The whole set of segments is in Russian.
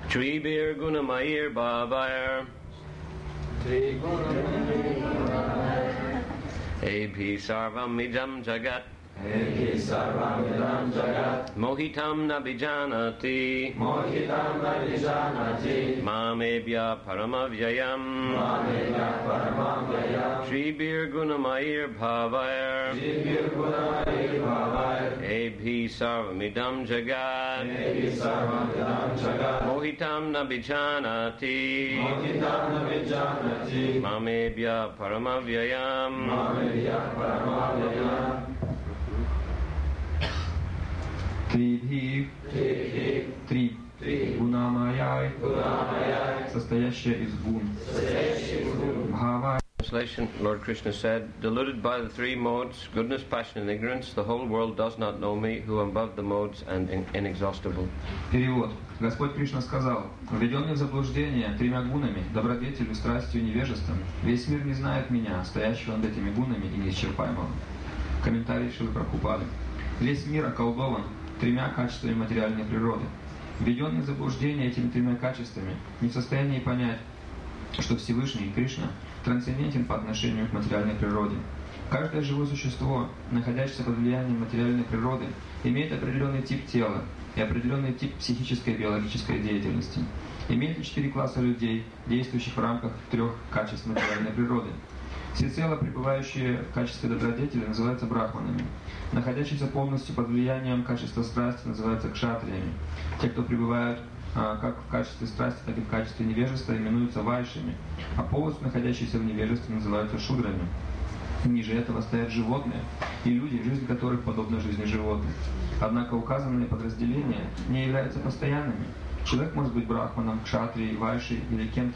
Tribir Gunamayir Bhavayar Abhi Sarvam Midam Jagat Mohitam Nabijanati Mamebhya Paramavyayam Shribir Gunamayir Bhavayar Abhi Sarvamidam Jagat Mohitam Nabijanati Mamebhya Paramavyayam Три Гунамаяй, состоящая из гун. Бхава. Translation, Lord Krishna said, deluded by the three modes, goodness, passion and ignorance, the whole world does not know me, who am above the modes and inexhaustible. Перевод. Господь Кришна сказал, введенный в заблуждение тремя гунами, добродетелью, страстью и невежеством, весь мир не знает меня, стоящего над этими гунами и неисчерпаемого. Комментарий Шрилы Прабхупады. Весь мир околдован тремя качествами материальной природы. Введенный в заблуждение этими тремя качествами, не в состоянии понять, что Всевышний Кришна трансцендентен по отношению к материальной природе. Каждое живое существо, находящееся под влиянием материальной природы, имеет определенный тип тела и определенный тип психической и биологической деятельности. Имеет 4 класса людей, действующих в рамках 3 качеств материальной природы. Всецело пребывающие в качестве добродетели называются брахманами. Находящиеся полностью под влиянием качества страсти называются кшатриями. Те, кто пребывают как в качестве страсти, так и в качестве невежества, именуются вайшами, а полностью находящиеся в невежестве называются шудрами. Ниже этого стоят животные и люди, жизнь которых подобна жизни животных. Однако указанные подразделения не являются постоянными. Человек может быть брахманом, кшатрией, вайшей или кем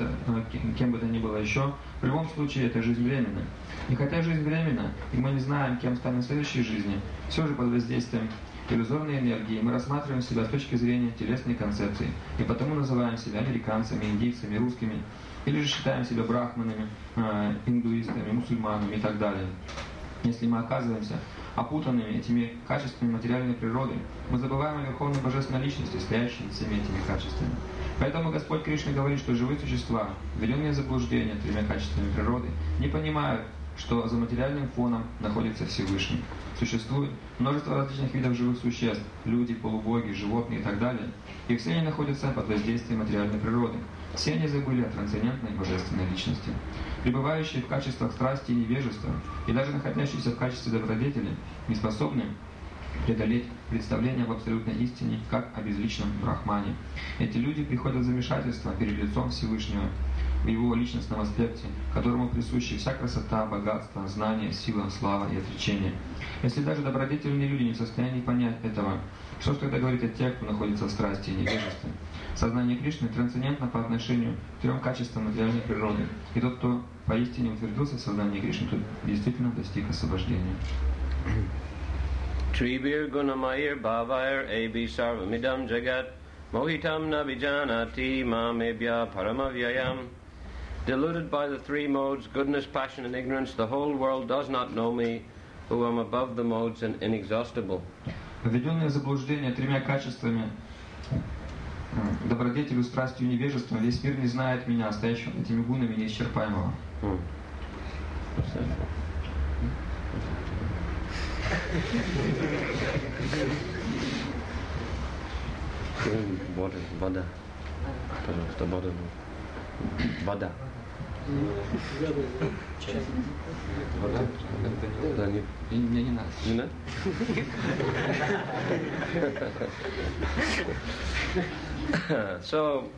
бы то ни было еще. В любом случае, это жизнь временная. И хотя жизнь временна, и мы не знаем, кем станем в следующей жизни, все же под воздействием иллюзорной энергии мы рассматриваем себя с точки зрения телесной концепции, и потому называем себя американцами, индийцами, русскими, или же считаем себя брахманами, индуистами, мусульманами и так далее. Если мы оказываемся опутанными этими качествами материальной природы, мы забываем о Верховной Божественной Личности, стоящей над всеми этими качествами. Поэтому Господь Кришна говорит, что живые существа, введенные в заблуждение тремя качествами природы, не понимают, что за материальным фоном находится Всевышний. Существует множество различных видов живых существ, люди, полубоги, животные и так далее, и все они находятся под воздействием материальной природы. Все они забыли о трансцендентной божественной личности. Пребывающие в качествах страсти и невежества, и даже находящиеся в качестве добродетели, не способны преодолеть представление об абсолютной истине, как о безличном брахмане. Эти люди приходят в замешательство перед лицом Всевышнего, в его личностном аспекте, которому присущи вся красота, богатство, знание, сила, слава и отречение. Если даже добродетельные люди не в состоянии понять этого, что же тогда говорить о тех, кто находится в страсти и невежестве? Сознание Кришны трансцендентно по отношению к 3 качествам материальной природы, и тот, кто поистине утвердился в сознании Кришны, тот действительно достиг освобождения. Tribir Gunamayir Bhavayar Abhi Sarvamidam Jagat Mohitam Nabijanati Mamebhya Paramavyayam. Deluded by the 3 modes, goodness, passion and ignorance, the whole world does not know me, who am above the modes and inexhaustible. Введенные в заблуждение 3 качествами, добродетелью, страстью и невежеством, весь мир не знает меня, стоящего этими гунами неисчерпаемого. Вода. Пожалуйста, вода. Вода. Вода? Да, не. Мне не надо. Не надо? So,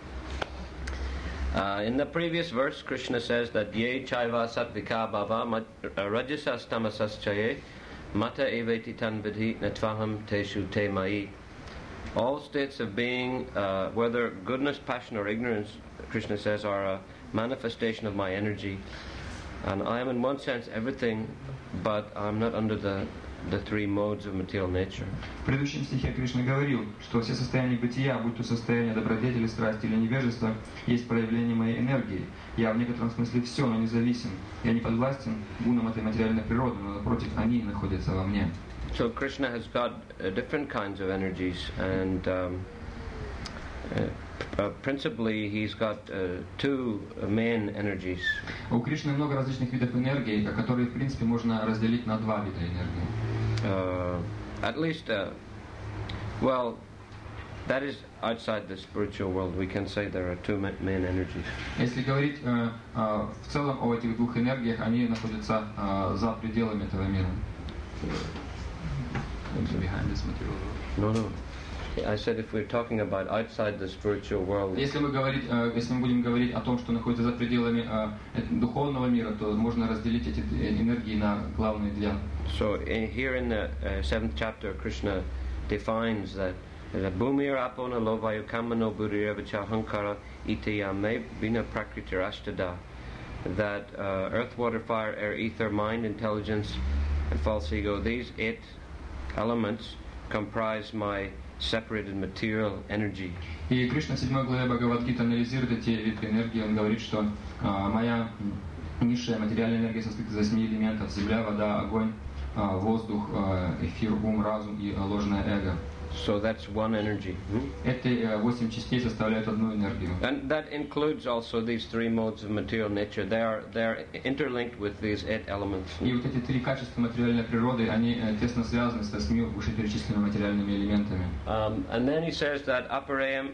in the previous verse, Krishna says that ye chaiva satvika bhava rajasas tamasas chaye mata eveti tan vidhi natvaham teshu te mai. All states of being, whether goodness, passion or ignorance, Krishna says, are a manifestation of my energy. And I am in one sense everything, but I'm not under the 3 modes of material nature. В предыдущем стихе Кришна говорил, что все состояния бытия, будь то состояние добродетели, страсти или невежества, есть проявление моей энергии. Я в некотором смысле все, но независим. Я не подвластен гунам этой материальной природы, но напротив, они находятся во мне. So Krishna has got different kinds of energies, and Principally, he's got two main energies. У Кришны много различных видов энергии, которые, в принципе, можно разделить на два вида энергии. At least, well, that is outside the spiritual world. We can say there are two main energies. Если говорить в целом о этих двух энергиях, они находятся за пределами этого мира. Behind this material world. No. I said if we're talking about outside the spiritual world. Если мы будем говорить о том, что находится за пределами духовного мира, то можно разделить эти энергии на главные две. So here in the 7th chapter, Krishna defines that Bhumir apona lovayu kamano buriravacha hankara itayame bina prakriti astada, that earth, water, fire, air, ether, mind, intelligence, and false ego, these 8 elements comprise my separated material energy. И Кришна в 7 главе Бхагавад-гиты анализирует эти виды энергии. Он говорит, что моя низшая материальная энергия состоит из 8 элементов: земля, вода, огонь, воздух, эфир, ум, разум и ложное эго. So that's one energy. Эти 8 частей составляют одну энергию. And that includes also these 3 modes of material nature. They are interlinked with these 8 elements. И вот эти 3 качества материальной природы, они тесно связаны с 8 вышеперечисленными материальными элементами. And then he says that aparayam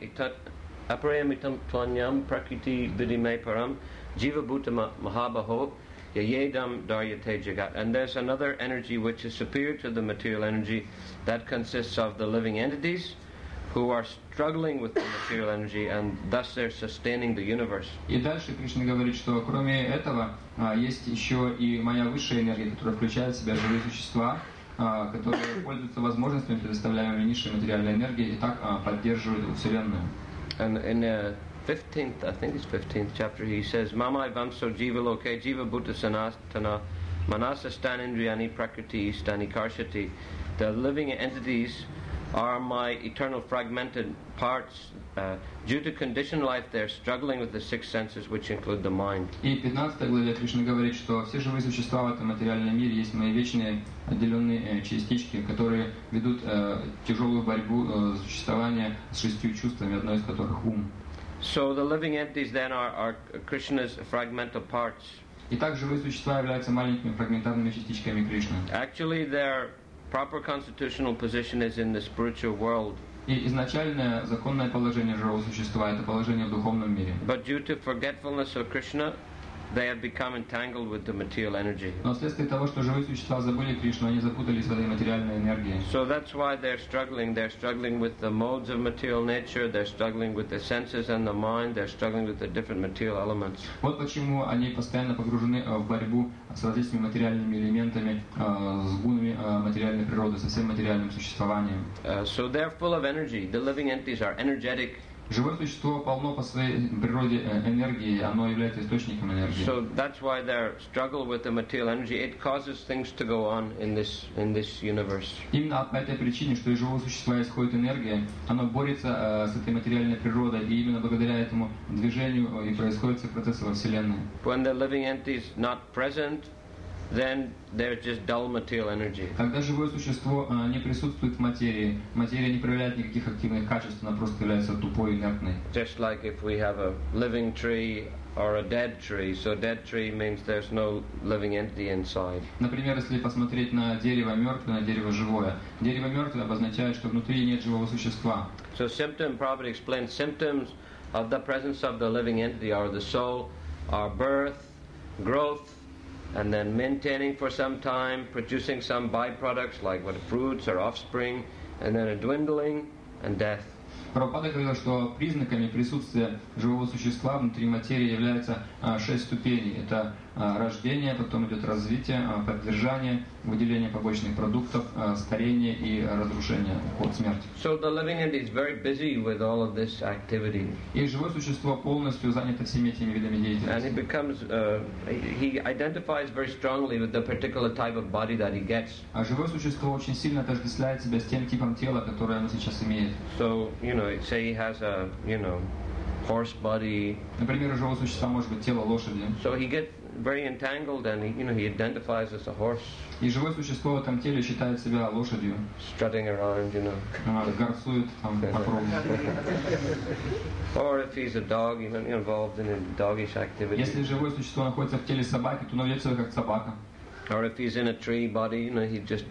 itam tvanyam prakriti vidime param jiva bhuta mahabaho yayedam daryate jagat. And there's another energy which is superior to the material energy that consists of the living entities who are struggling with the material energy, and thus they're sustaining the universe. И дальше Кришна говорит, что кроме этого есть еще и моя высшая энергия, которая включает в себя живые существа, которые пользуются возможностями, предоставляемыми низшей материальной энергией, и так поддерживают Вселенную. And in the 15th, I think it's 15th chapter, he says, Mamai vamso jiva loke jiva bhuta sanatana manasa stanindriyani prakriti stani karshati. The living entities are my eternal fragmented parts. Due to conditioned life, they're struggling with the 6 senses, which include the mind. И в 15 главе Кришна говорит, что все живые существа в этом материальном мире есть мои вечные отделенные частички, которые ведут тяжелую борьбу за существование с 6 чувствами, одно из которых ум. So the living entities then are Krishna's fragmental parts. Итак, живые существа являются маленькими фрагментарными частичками Кришны. Actually, their proper constitutional position is in the spiritual world. И изначальное законное положение живого существа – это положение в духовном мире. But due to forgetfulness of Krishna, they have become entangled with the material energy. Но вследствие того, что живые существа забыли Кришну, они запутались в этой материальной энергии. So that's why they're struggling. They're struggling with the modes of material nature. They're struggling with the senses and the mind. They're struggling with the different material elements. Вот почему они постоянно погружены в борьбу с различными материальными элементами, с гунами материальной природы, со всем материальным существованием. So they're full of energy. The living entities are energetic. Живое существо полно по своей природе энергии, оно является источником энергии. So that's why their struggle with the material energy, it causes things to go on in this universe. Именно по этой причине, что из живого существа исходит энергия, оно борется с этой материальной природой, и именно благодаря этому движению и происходят все процессы во Вселенной. When the living entity is not present, then they're just dull material energy. Когда живое существо не присутствует в материи, материя не проявляет никаких активных качеств, она просто является тупой, инертной. Just like if we have a living tree or a dead tree. So dead tree means there's no living entity inside. Например, если посмотреть на дерево мертвое, на дерево живое. Дерево мертвое обозначает, что внутри нет живого существа. So Prabhupada explains symptoms of the presence of the living entity are the soul, are birth, growth, and then maintaining for some time, producing some byproducts like what fruits or offspring, and then a dwindling and death. Прабхупада говорил, что признаками присутствия живого существа внутри материи является 6 ступеней. Это рождение, потом идет развитие, поддержание, выделение побочных продуктов, старение и разрушение, уход, смерть. So the living entity is very busy with all of this activity. И живое существо полностью занято всеми этими видами деятельности. And he identifies very strongly with the particular type of body that he gets. А живое существо очень сильно отождествляет себя с тем типом тела, которое оно сейчас имеет. So, say he has a, horse body. Например, у живого существа может быть тело лошади. So very entangled, and he identifies as a horse, И живое существо в этом теле считает себя лошадью, strutting around, горцует там по кругу. Or if he's a dog, he might be involved in a doggish activity. Если живое существо находится в теле собаки, то оно ведет себя как собака. Or if he's in a tree body, he just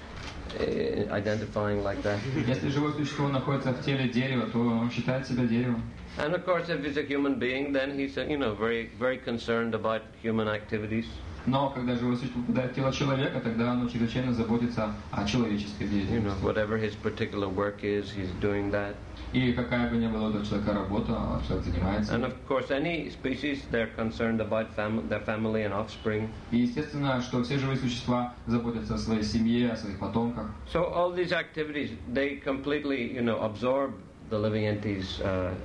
identifying like that. Если живое существо находится в теле дерева, то он считает себя деревом. And of course, if he's a human being, then he's very, very concerned about human activities. Но когда живое существо попадает в тело человека, тогда оно чрезвычайно заботится о человеческой деятельности. Whatever his particular work is, he's doing that. И какая бы ни была у человека работа, человек занимается. And of course, any species, they're concerned about their family and offspring. И естественно, что все живые существа заботятся о своей семье, о своих потомках. So all these activities, they completely, absorb the living entity's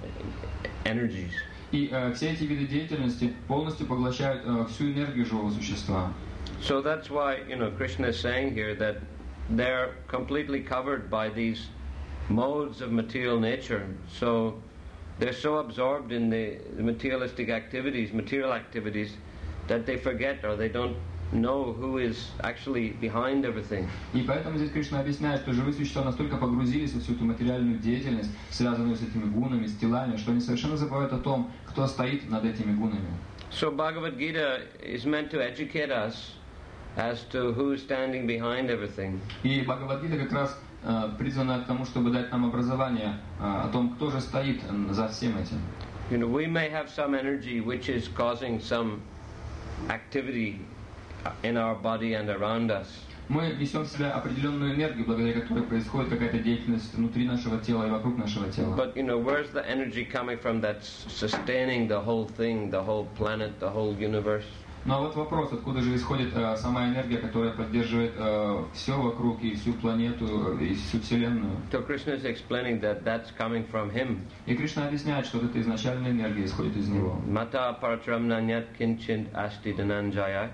energies. И все эти виды деятельности полностью поглощают всю энергию живого существа. So that's why, Krishna is saying here that they're completely covered by these modes of material nature. So they're so absorbed in the materialistic activities, material activities, that they forget or they don't know who is actually behind everything. И поэтому здесь Кришна объясняет, что живые существа настолько погрузились во всю эту материальную деятельность, связанную с этими гунами, с телами, что они совершенно забывают о том, кто стоит над этими гунами. So Bhagavad Gita is meant to educate us as to who is standing behind everything. И Бхагавад-гита как раз призвана к тому, чтобы дать нам образование о том, кто же стоит за всем этим. We may have some energy which is causing some activity in our body and around us. Мы несем в себе определенную энергию, благодаря которой происходит какая-то деятельность внутри нашего тела и вокруг нашего тела. But where's the energy coming from that's sustaining the whole thing, the whole planet, the whole universe? Ну а вот вопрос, откуда же исходит сама энергия, которая поддерживает все вокруг, и всю планету, и всю Вселенную. So Krishna is explaining that that's coming from him. И Кришна объясняет, что эта изначальная энергия исходит из него. Mata paratram nanyat kinchint asti dhananjaya.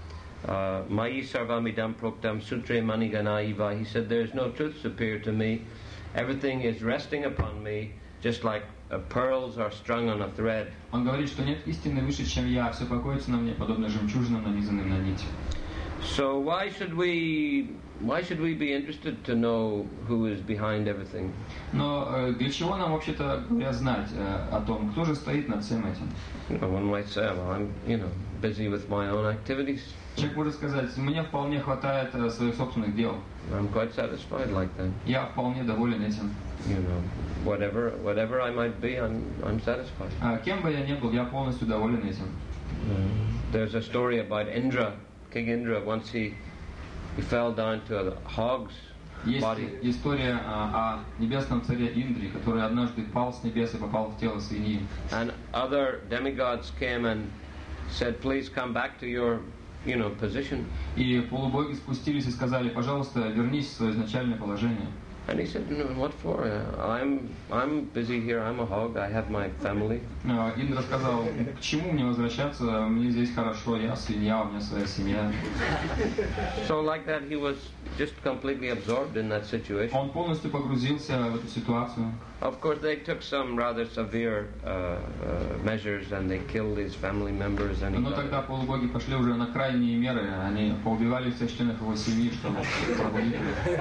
Mayi sarvamidam proktam sutre manigana iva. He said, there is no truth superior to me. Everything is resting upon me, just like pearls are strung on a thread. Он говорит, что нет истины выше, чем я. Все покоится на мне, подобно жемчужинам, нанизанным на нить. So why should we be interested to know who is behind everything? Но для чего нам вообще-то говоря знать о том, кто же стоит над всем этим? One might say, well, I'm busy with my own activities. Человек может сказать, мне вполне хватает своих собственных дел. I'm quite satisfied like that. Я вполне доволен этим. Whatever I might be, I'm satisfied. Кем бы я ни был, я полностью доволен этим. There's a story about Indra, King Indra. Once he fell down to a hog's body. Есть история о небесном царе Индре, который однажды пал с небес и попал в тело свиньи. And other demigods came and said, please come back to your position. И полубоги спустились и сказали, пожалуйста, вернись в свое изначальное положение. And he said, what for? I'm busy here. I'm a hog. I have my family. Индра сказал, к чему мне возвращаться? Мне здесь хорошо. Я свинья, у меня своя семья. So like that, he was just completely absorbed in that situation. Он полностью погрузился в эту ситуацию. Of course, they took some rather severe measures, and they killed his family members. And но тогда полубоги пошли уже на крайние меры. Они поубивали всех членов его семьи, чтобы пробудить их.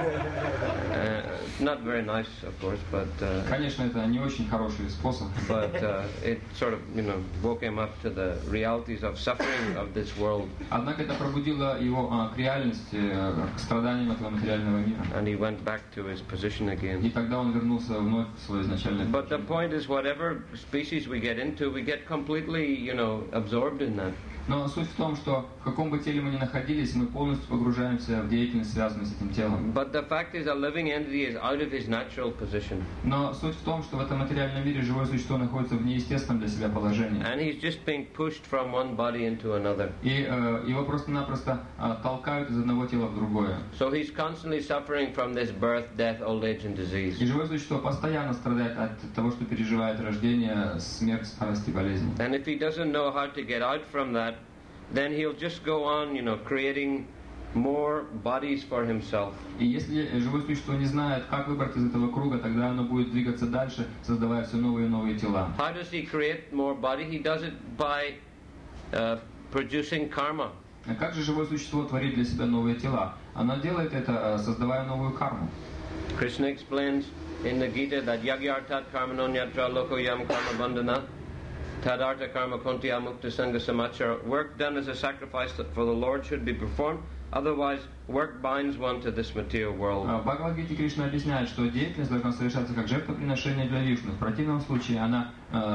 Not very nice, of course, but конечно, это не очень хороший способ. But it sort of, woke him up to the realities of suffering of this world. Однако это пробудило его к реальности, к страданиям этого материального мира. And he went back to his position again. И тогда он вернулся вновь в свое изначальное. But the point is, whatever species we get into, we get completely, absorbed in that. Но суть в том, что в каком бы теле мы ни находились, мы полностью погружаемся в деятельность, связанную с этим телом. But the fact is, a living entity is out of his natural position. Но суть в том, что в этом материальном мире живое существо находится в неестественном для себя положении. And he's just being pushed from one body into another. И его просто-напросто толкают из одного тела в другое. So he's constantly suffering from this birth, death, old age, and disease. И живое существо постоянно страдает от того, что переживает рождение, смерть, старость и болезнь. And if he doesn't know how to get out from that, then he'll just go on, creating more bodies for himself. И если живое существо не знает, как выбраться из этого круга, тогда оно будет двигаться дальше, создавая все новые и новые тела. How does he create more body? He does it by producing karma. Как же живое существо творит для себя новые тела? Оно делает это, создавая новую карму. Krishna explains in the Gita that yagyartat karmanonyatra lokoyam karma bandhana tadartha karma kontya mukta sangha samachara. Work done as a sacrifice for the Lord should be performed, otherwise work binds one to this material world. В Бхагавад-гите Кришна объясняет, что деятельность должна совершаться как жертвоприношение для Вишну. В противном случае она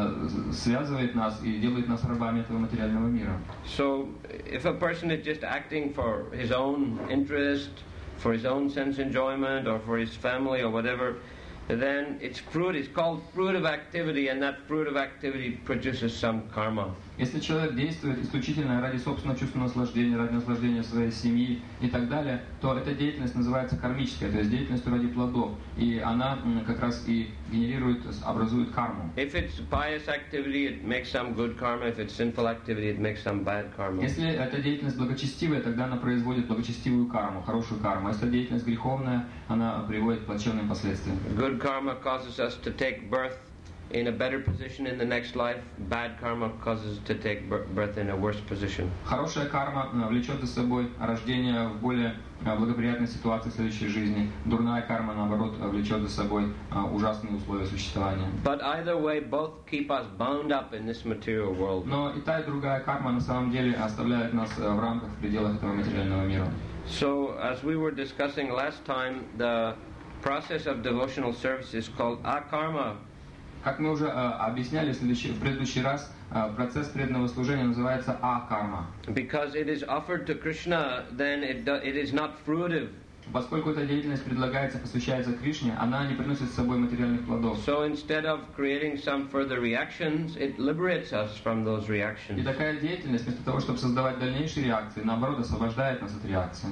связывает нас и делает нас рабами этого материального мира. So, if a person is just acting for his own interest, for his own sense enjoyment, or for his family or whatever, then it's called fruit of activity, and that fruit of activity produces some karma. Если человек действует исключительно ради собственного чувства наслаждения, ради наслаждения своей семьи и так далее, то эта деятельность называется кармической, то есть деятельностью ради плодов, и она как раз и генерирует, образует карму. If it's pious activity, it makes some good karma. If it's sinful activity, it makes some bad karma. Если эта деятельность благочестивая, тогда она производит благочестивую карму, хорошую карму. Если деятельность греховная, она приводит к плачевным последствиям. Good karma causes us to take birth in a better position in the next life. Bad karma causes us to take birth in a worse position. Хорошая карма влечет за собой рождение в более благоприятной ситуации в следующей жизни. Дурная карма, наоборот, влечет за собой ужасные условия существования. But either way, both keep us bound up in this material world. Но и та, и другая карма на самом деле оставляет нас в рамках, в пределах этого материального мира. So, as we were discussing last time, the process of devotional service is called akarma. Как мы уже объясняли в предыдущий раз, процесс преданного служения называется акарма. Because it is offered to Krishna, then it is not fruitive. Поскольку эта деятельность предлагается, посвящается Кришне, она не приносит с собой материальных плодов. So instead of creating some further reactions, it liberates us from those reactions. И такая деятельность, вместо того, чтобы создавать дальнейшие реакции, наоборот, освобождает нас от реакций.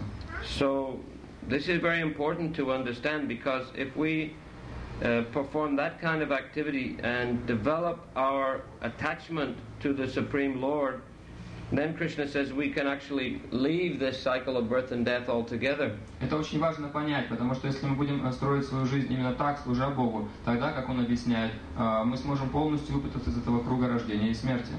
So this is very important to understand, because if we perform that kind of activity and develop our attachment to the Supreme Lord, then Krishna says we can actually leave this cycle of birth and death altogether. Это очень важно понять, потому что если мы будем строить свою жизнь именно так, служа Богу, тогда, как Он объясняет, мы сможем полностью выпутаться из этого круга рождения и смерти.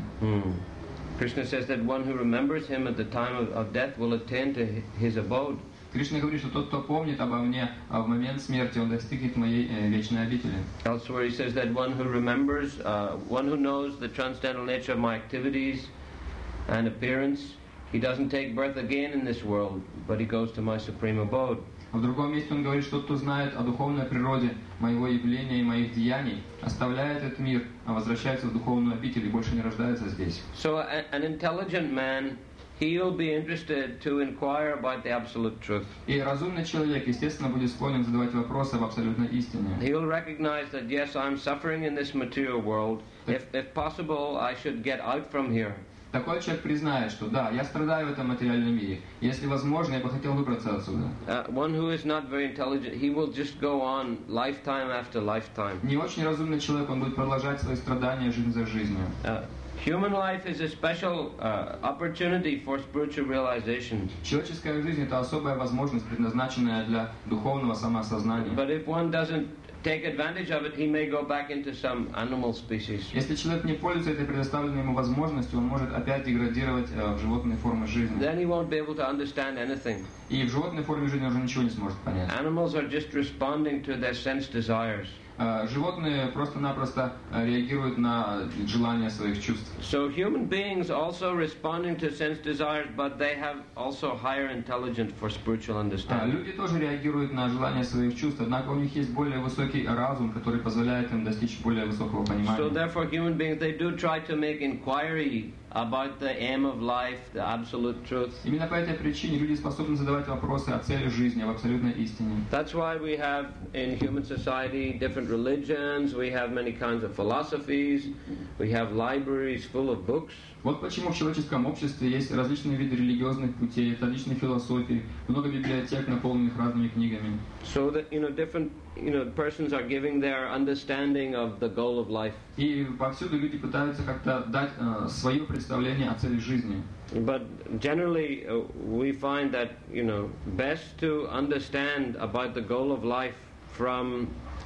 Krishna says that one who remembers Him at the time of death will attain to His abode. Кришна говорит, что тот, кто помнит обо мне в момент смерти, он достигнет моей вечной обители. Elsewhere he says that one who remembers, one who knows the transcendental nature of my activities and appearance, he doesn't take birth again in this world, but he goes to my supreme abode. В другом месте он говорит, что тот, кто знает о духовной природе моего явления и моих деяний, оставляет этот мир, а возвращается в духовную обитель и больше не рождается здесь. So an intelligent man, he'll be interested to inquire about the absolute truth. И разумный человек, естественно, будет склонен задавать вопросы об абсолютной истине. He'll recognize that yes, I'm suffering in this material world. If possible, I should get out from here. Такой человек признает, что да, я страдаю в этом материальном мире. Если возможно, я бы хотел выбраться отсюда. One who is not very intelligent, he will just go on lifetime after lifetime. Не очень разумный человек, он будет продолжать свои страдания жизнь за жизнью. Human life is a special opportunity for spiritual realization. Человеческая жизнь — это особая возможность, предназначенная для духовного самоосознания. But if one doesn't take advantage of it, he may go back into some animal species. Если человек не пользуется этой предоставленной ему возможностью, он может опять деградировать в животные формы жизни. Then he won't be able to understand anything. И в животной форме жизни он уже ничего не сможет понять. Animals are just responding to their sense desires. Животные просто-напросто реагируют на желания своих чувств. So human beings also responding to sense desires, but they have also higher intelligence for spiritual understanding. Люди тоже реагируют на желания своих чувств, однако у них есть более высокий разум, который позволяет им достичь более высокого понимания. So therefore human beings, they do try to make inquiry about the aim of life, the absolute truth. Именно по этой причине люди способны задавать вопросы о цели жизни, об абсолютной истине. That's why we have in human society different religions, we have many kinds of philosophies, we have libraries full of books. Вот почему в человеческом обществе есть различные виды религиозных путей, различные философии, много библиотек, наполненных разными книгами. So that different persons are giving their understanding of the goal of life. И повсюду люди пытаются как-то дать свое представление о цели жизни. But generally we find that best to understand about the goal of life from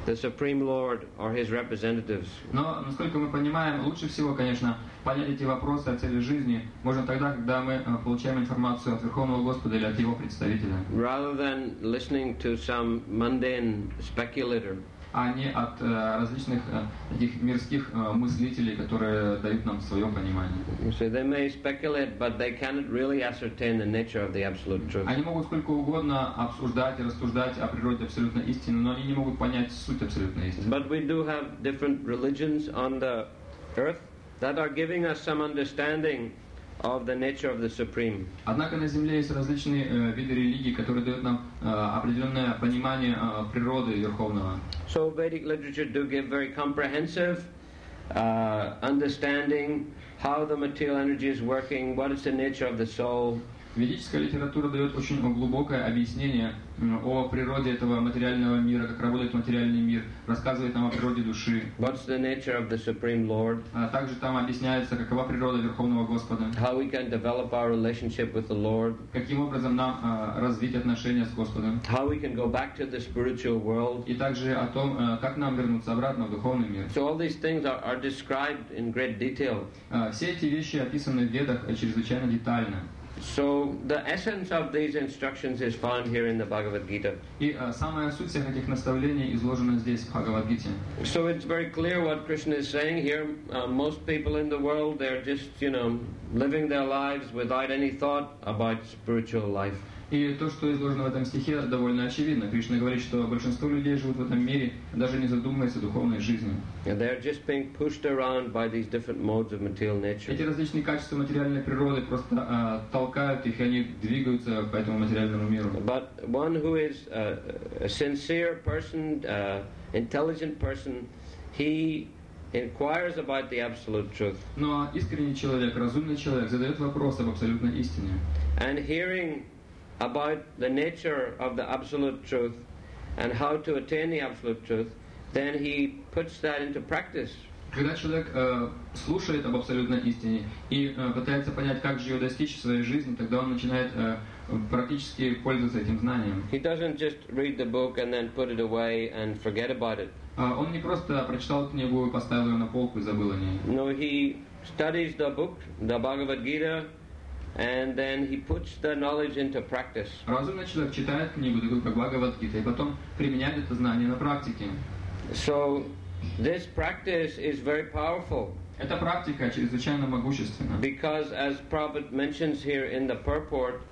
the Supreme Lord or His representatives. Но, насколько мы понимаем, лучше всего, конечно, понять эти вопросы о цели жизни можно тогда, когда мы получаем информацию от Верховного Господа или от Его представителя. Rather than listening to some mundane speculator. А не от различных таких мирских мыслителей, которые дают нам свое понимание. So they may speculate, but they cannot really ascertain the nature of the absolute truth. Они могут сколько угодно обсуждать и рассуждать о природе абсолютной истины, но они не могут понять суть абсолютной истины. But we do have different religions on the earth that are giving us some understanding of the nature of the Supreme. Однако на Земле есть различные виды религий, которые дают нам определенное понимание природы Верховного. So Vedic literature do give very comprehensive understanding how the material energy is working, what is the nature of the soul. Ведическая литература дает очень глубокое объяснение о природе этого материального мира, как работает материальный мир, рассказывает нам о природе души. What's the nature of the Supreme Lord? Также там объясняется, какова природа Верховного Господа. How we can develop our relationship with the Lord. Каким образом нам развить отношения с Господом. How we can go back to the spiritual world. И также о том, как нам вернуться обратно в духовный мир. So all these things are described in great detail. Все эти вещи описаны в Ведах чрезвычайно детально. So the essence of these instructions is found here in the Bhagavad Gita. И самая суть всех этих наставлений изложена здесь в Бхагавад-гите. So it's very clear what Krishna is saying here. Most people in the world, they're just, living their lives without any thought about spiritual life. И то, что изложено в этом стихе, довольно очевидно. Кришна говорит, что большинство людей живут в этом мире, даже не задумываясь о духовной жизни. They're just being pushed around by these different modes of material nature. Эти различные качества материальной природы просто толкают их, и они двигаются по этому материальному миру. But one who is a sincere person, intelligent person, he inquires about the absolute truth. Но искренний человек, разумный человек задает вопрос об абсолютной истине. And hearing about the nature of the absolute truth and how to attain the absolute truth, then he puts that into practice. Когда человек слушает об абсолютной истине и пытается понять, как же ее достичь в своей жизни, тогда он начинает практически пользоваться этим знанием. He doesn't just read the book and then put it away and forget about it. Он не просто прочитал книгу и поставил ее на полку и забыл о ней. No, he studies the book, the Bhagavad Gita, and then he puts the knowledge into practice. Разумный человек читает книгу, такую как Бхагавад-гита, и потом применяет это знание на практике. So this practice is very powerful. Эта практика чрезвычайно могущественна. Because as Prabhupada mentions here in the purport,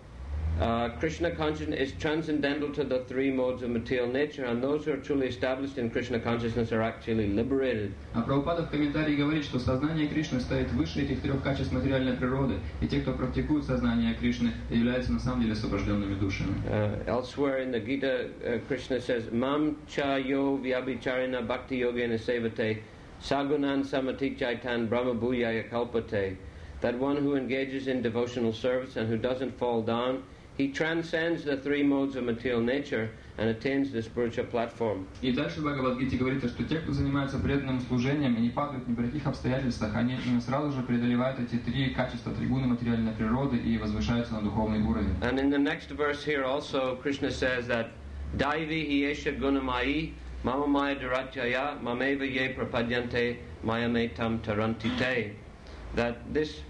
Krishna consciousness is transcendental to the three modes of material nature, and those who are truly established in Krishna consciousness are actually liberated. А Прабхупада в комментарии говорит, что сознание Кришны стоит выше этих трех качеств материальной природы, и те, кто практикует сознание Кришны, являются на самом деле освобожденными душами. Elsewhere in the Gita, Krishna says, Mam cha yo vyabhicharina bhakti yogena sevate sagunan samati chaitan brahma bhuyaya kalpate. That one who engages in devotional service and who doesn't fall down, he transcends the three modes of material nature and attains the spiritual platform. И дальше в Бхагавад-гите говорится, что те, кто занимается преданным служением и не падают ни при каких обстоятельствах, они сразу же преодолевают эти три качества, три гуны материальной природы и возвышаются на духовный уровень. And in the next verse here also, Krishna says that Daivi hiesha gunamai mama maya dharatyaya mameva ye prapadyante mayametam tarantite. That this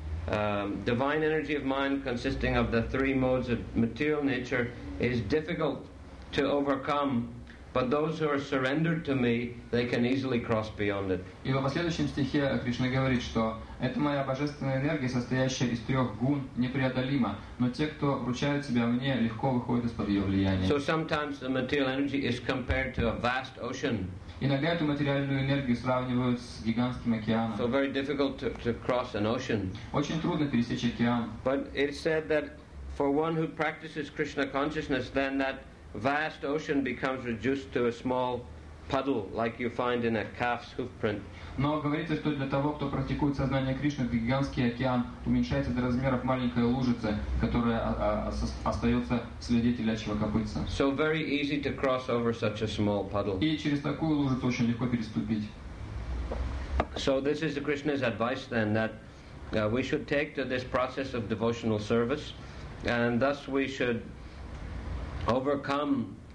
divine energy of mind consisting of the three modes of material nature is difficult to overcome, but those who are surrendered to me, they can easily cross beyond it. И в последующем стихе Кришна говорит, что эта моя божественная энергия, состоящая из трех гун, непреодолима, но те, кто вручают себя мне, легко выходят из-под ее влияния. So sometimes the material energy is compared to a vast ocean. Иногда эту материальную энергию сравнивают с гигантским океаном. So very difficult to cross an ocean. Очень трудно пересечь океан. But it's said that for one who practices Krishna consciousness, then that vast ocean becomes reduced to a small puddle, like you find in a calf's hoof print. Но говорится, что для того, кто практикует сознание Кришны, гигантский океан уменьшается до размеров маленькой лужицы, которая остается в следе телячьего копытца. So very easy to cross over such a small puddle. И через такую лужицу очень легко переступить. So this is Krishna's advice then, that we should take to this process of devotional service, and thus we should overcome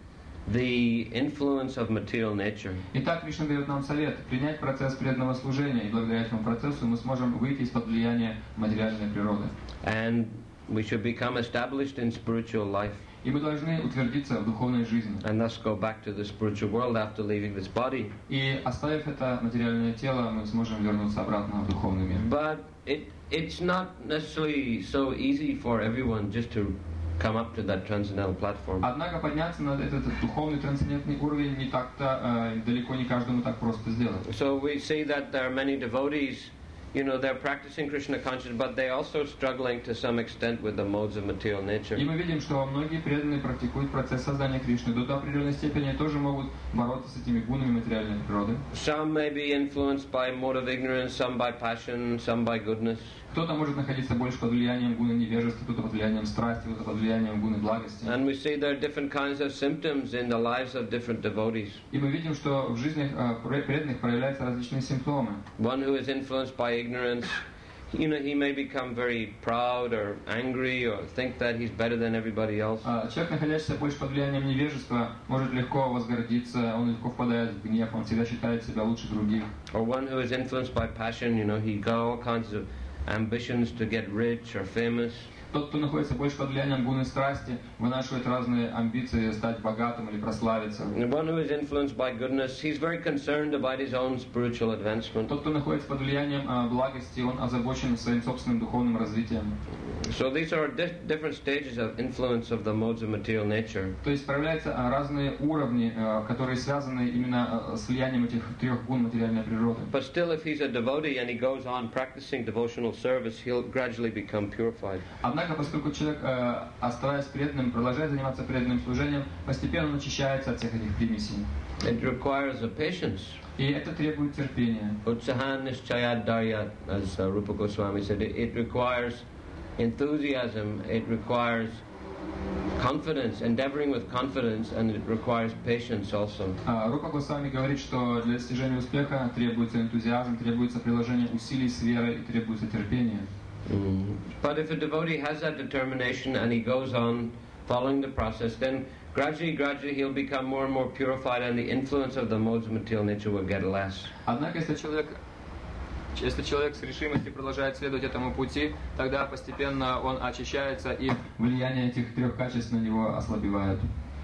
the influence of material nature. Итак, Кришна дает нам совет принять процесс преданного служения, и благодаря этому процессу мы сможем выйти из-под влияния материальной природы. And we should become established in spiritual life. И мы должны утвердиться в духовной жизни. And thus go back to the spiritual world after leaving this body. И оставив это материальное тело, мы сможем вернуться обратно в духовный мир. But it's not necessarily so easy for everyone just to come up to that transcendental platform. Однако подняться на этот духовный трансцендентный уровень не так-то далеко не каждому так просто сделать. So we see that there are many devotees, they're practicing Krishna consciousness, but they're also struggling to some extent with the modes of material nature. И мы видим, что многие преданные практикуют процесс создания Кришны. До определенной степени они тоже могут бороться с этими гунами материальной природы. Some may be influenced by mode of ignorance, some by passion, some by goodness. Кто-то может находиться больше под влиянием гуны невежества, кто-то под влиянием страсти, кто-то под влиянием гуны благости. And we see there are different kinds of symptoms in the lives of different devotees. И мы видим, что в жизнях преданных проявляются различные симптомы. One who is influenced by ignorance, he may become very proud or angry or think that he's better than everybody else. Человек, находящийся больше под влиянием невежества, может легко возгордиться, он легко впадает в гнев, он всегда считает себя лучше других. Or one who is influenced by passion, he got all kinds of ambitions to get rich or famous. Тот, кто находится больше под влиянием гуны страсти, вынашивает разные амбиции стать богатым или прославиться. One who is influenced by goodness, he's very concerned about his own spiritual advancement. Тот, кто находится под влиянием благости, он озабочен своим собственным духовным развитием. So these are different stages of influence of the modes of material nature. То есть проявляются разные уровни, которые связаны именно с влиянием этих трех гун материальной природы. But still, if he's a devotee and he goes on practicing devotional service, he'll gradually become purified. Однако, поскольку человек, оставаясь преданным, продолжает заниматься преданным служением, постепенно он очищается от всех этих примесей. It requires a patience. И это требует терпения. Utsahan nischayat daryat, as Rupa Goswami said, it requires enthusiasm, it requires confidence, endeavoring with confidence, and it requires patience also. Рупа Госвами говорит, что для достижения успеха требуется энтузиазм, требуется приложение усилий с верой и требуется терпение. But if a devotee has that determination and he goes on following the process, then gradually he'll become more and more purified, and the influence of the modes of material nature will get less. Однако, если человек с решимостью продолжает следовать этому пути, тогда постепенно он очищается, и влияние этих трех качеств на него ослабевает.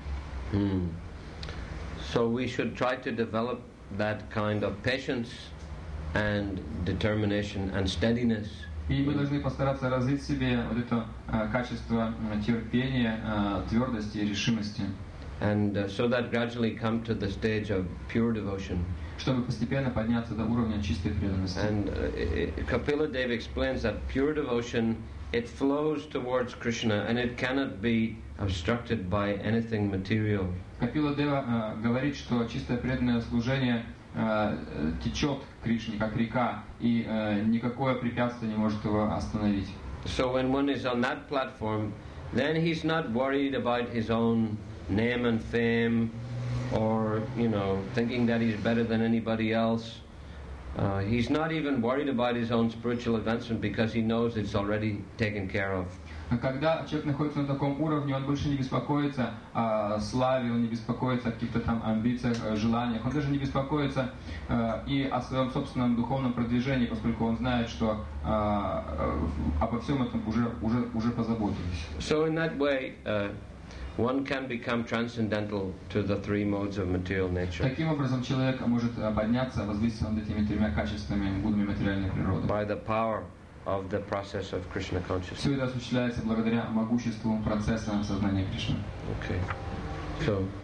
So we should try to develop that kind of patience and determination and steadiness. И мы должны постараться развить в себе вот это качество терпения, твердости и решимости. And so that gradually come to the stage of pure devotion. Чтобы постепенно подняться до уровня чистой преданности. And Kapila Dev explains that pure devotion, it flows towards Krishna and it cannot be obstructed by anything material. Капила Дева говорит, что чистое преданное служение течет к Кришне, как река, и никакое препятствие не может его остановить. So when one is on that platform, then he's not worried about his own name and fame, or thinking that he's better than anybody else. He's not even worried about his own spiritual advancement because he knows it's already taken care of. Когда человек находится на таком уровне, он больше не беспокоится о славе, он не беспокоится о каких-то там амбициях, желаниях, он даже не беспокоится и о своем собственном духовном продвижении, поскольку он знает, что обо всем этом уже позаботились. So in that way, one can become transcendental to the three modes of material nature. Таким образом, человек может подняться, возвыситься над этими тремя качествами, гунами материальной природы. By the power of the process of Krishna consciousness. Все это осуществляется благодаря могуществу процесса сознания Кришны. Okay. So